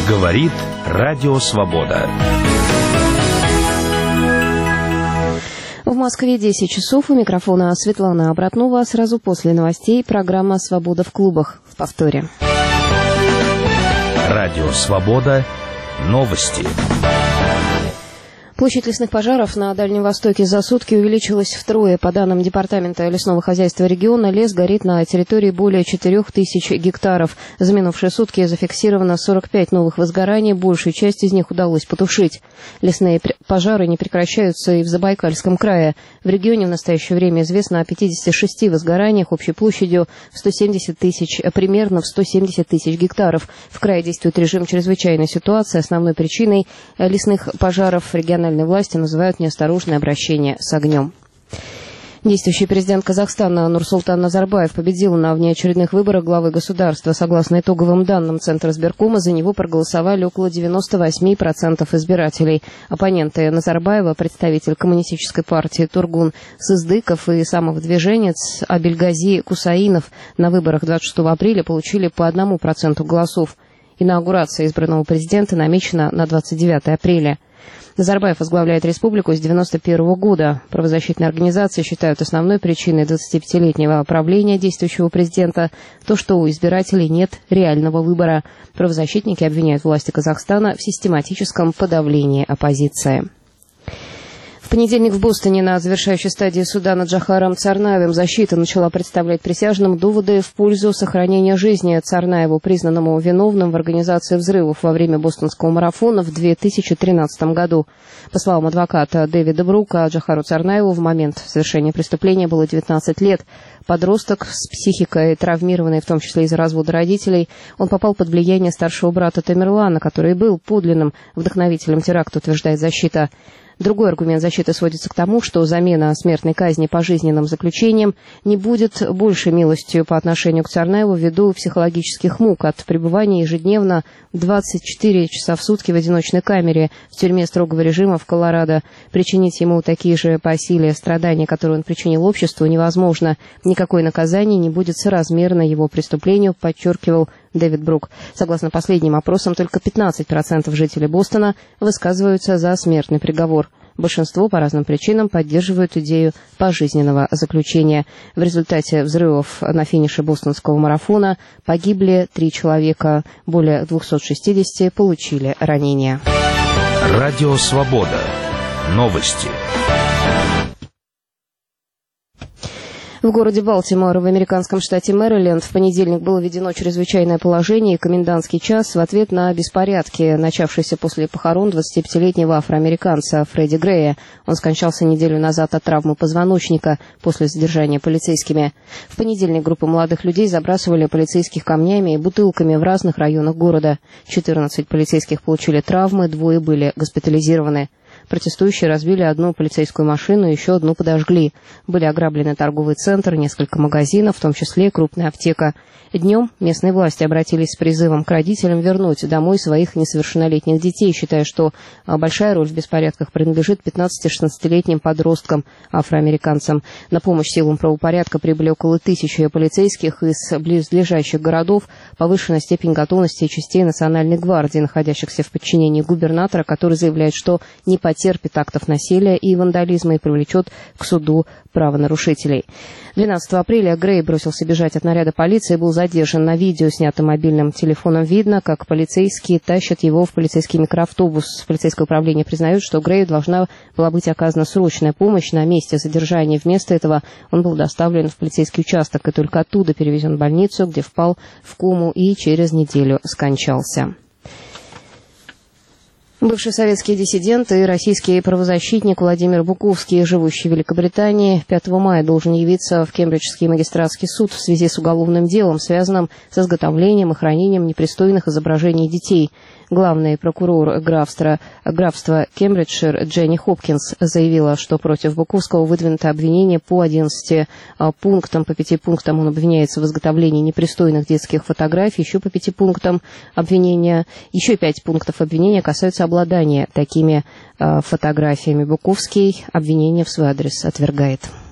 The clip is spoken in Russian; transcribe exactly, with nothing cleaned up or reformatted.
Говорит Радио Свобода. В Москве десять часов. У микрофона Светлана Обратнова. Сразу после новостей программа «Свобода в клубах» в повторе. Радио Свобода. Новости. Площадь лесных пожаров на Дальнем Востоке за сутки увеличилась втрое. По данным Департамента лесного хозяйства региона, лес горит на территории более четырех тысяч гектаров. За минувшие сутки зафиксировано сорок пять новых возгораний, большую часть из них удалось потушить. Лесные пожары не прекращаются и в Забайкальском крае. В регионе в настоящее время известно о пятидесяти шести возгораниях общей площадью в сто семьдесят тысяч, примерно в сто семьдесят тысяч гектаров. В крае действует режим чрезвычайной ситуации. Основной причиной лесных пожаров региональных власти называют неосторожное обращение с огнем. Действующий президент Казахстана Нурсултан Назарбаев победил на внеочередных выборах главы государства. Согласно итоговым данным Центра избиркома, за него проголосовали около девяноста восьми процентов избирателей. Оппоненты Назарбаева, представитель коммунистической партии Тургун Сыздыков и самовыдвиженец Абельгази Кусаинов, на выборах двадцать шестого апреля получили по одному проценту голосов. Инаугурация избранного президента намечена на двадцать девятое апреля. Назарбаев возглавляет республику с девяносто первого года. Правозащитные организации считают основной причиной двадцатипятилетнего правления действующего президента то, что у избирателей нет реального выбора. Правозащитники обвиняют власти Казахстана в систематическом подавлении оппозиции. В понедельник в Бостоне на завершающей стадии суда над Джохаром Царнаевым защита начала представлять присяжным доводы в пользу сохранения жизни Царнаеву, признанному виновным в организации взрывов во время бостонского марафона в две тысячи тринадцатом году. По словам адвоката Дэвида Брука, Джохару Царнаеву в момент совершения преступления было девятнадцать лет. Подросток с психикой, травмированный в том числе из-за развода родителей, он попал под влияние старшего брата Тамерлана, который был подлинным вдохновителем теракта, утверждает защита. Другой аргумент защиты сводится к тому, что замена смертной казни пожизненным заключением не будет большей милостью по отношению к Царнаеву ввиду психологических мук от пребывания ежедневно двадцать четыре часа в сутки в одиночной камере в тюрьме строгого режима в Колорадо. Причинить ему такие же по силе страдания, которые он причинил обществу, невозможно. Никакое наказание не будет соразмерно его преступлению, подчеркивал Дэвид Брук. Согласно последним опросам, только пятнадцать процентов жителей Бостона высказываются за смертный приговор. Большинство по разным причинам поддерживают идею пожизненного заключения. В результате взрывов на финише бостонского марафона погибли три человека, более двухсот шестидесяти получили ранения. Радио Свобода. Новости. В городе Балтимор в американском штате Мэриленд в понедельник было введено чрезвычайное положение и комендантский час в ответ на беспорядки, начавшиеся после похорон двадцатипятилетнего афроамериканца Фредди Грея. Он скончался неделю назад от травмы позвоночника после задержания полицейскими. В понедельник группа молодых людей забрасывали полицейских камнями и бутылками в разных районах города. четырнадцать полицейских получили травмы, двое были госпитализированы. Протестующие разбили одну полицейскую машину, еще одну подожгли. Были ограблены торговый центр, несколько магазинов, в том числе крупная аптека. Днем местные власти обратились с призывом к родителям вернуть домой своих несовершеннолетних детей, считая, что большая роль в беспорядках принадлежит пятнадцати-шестнадцатилетним подросткам, афроамериканцам. На помощь силам правопорядка прибыли около тысячи полицейских из близлежащих городов, повышенная степень готовности частей Национальной гвардии, находящихся в подчинении губернатора, который заявляет, что не потерпит актов насилия и вандализма и привлечет к суду правонарушителей. двенадцатого апреля Грей бросился бежать от наряда полиции и был задержан. На видео, снятом мобильным телефоном, видно, как полицейские тащат его в полицейский микроавтобус. Полицейское управление признает, что Грею должна была быть оказана срочная помощь на месте задержания. Вместо этого он был доставлен в полицейский участок и только оттуда перевезен в больницу, где впал в кому и через неделю скончался. Бывший советский диссидент и российский правозащитник Владимир Буковский, живущий в Великобритании, пятого мая должен явиться в Кембриджский магистратский суд в связи с уголовным делом, связанным с изготовлением и хранением непристойных изображений детей. Главный прокурор графства, графства Кембриджшир Дженни Хопкинс заявила, что против Буковского выдвинуто обвинение по одиннадцати пунктам. По пяти пунктам он обвиняется в изготовлении непристойных детских фотографий, еще по пяти пунктам обвинения, еще пять пунктов обвинения касаются обладания такими э, фотографиями. Буковский обвинение в свой адрес отвергает.